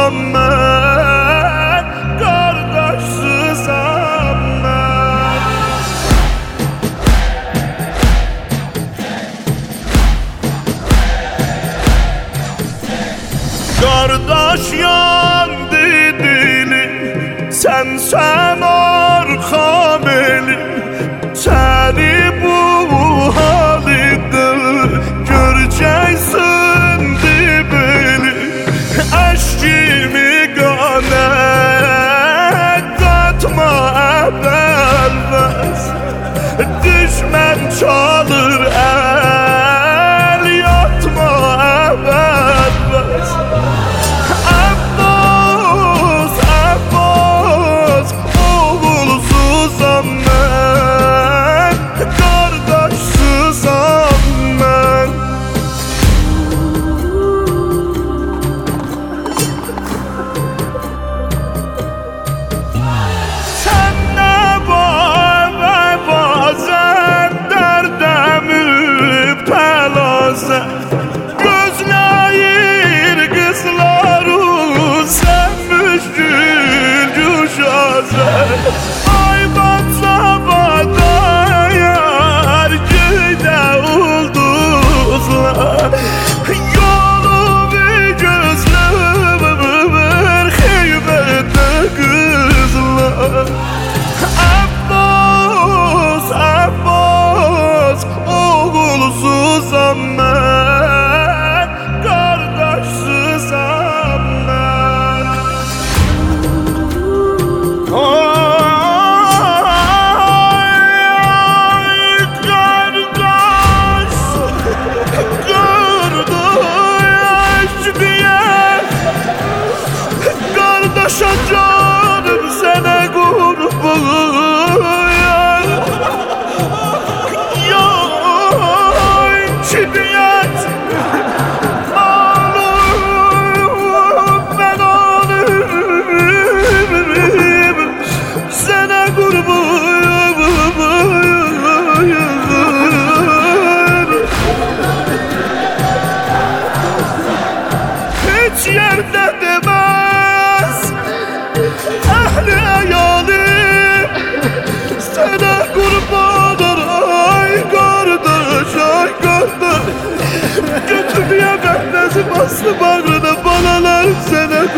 Kardeşsizam mən, kardeşsizam mən. Kardeş yandı dilim, sen arkam elim. Seni bu halde göreceksin dibini. Eşkimi gane katma ebelmez. Düşman çalır el, yatma ebelmez. Abbas, Abbas, oğulsuzam mən, kardeşsizam mən. Sen ne var ve bazen derde müptelasın. Gözləyir qızları sen müşkül düşəsən. Ay batsa batayar göydə ulduzlar. Yolu bir gözlümür xeybətdə qızlar. Abbas, Abbas, oğulsuzam mən, kardeşsizam mən. Ay kardeş, kardeş diye, kardeşe canım sana kurban. Şiddet alım ben alım, sana kurban. Hiç yerde demez ehli hayalim, sana kurban. Ay kardeş, ay kardeş, götürmeye bendesi bastı bağrına, balalar sana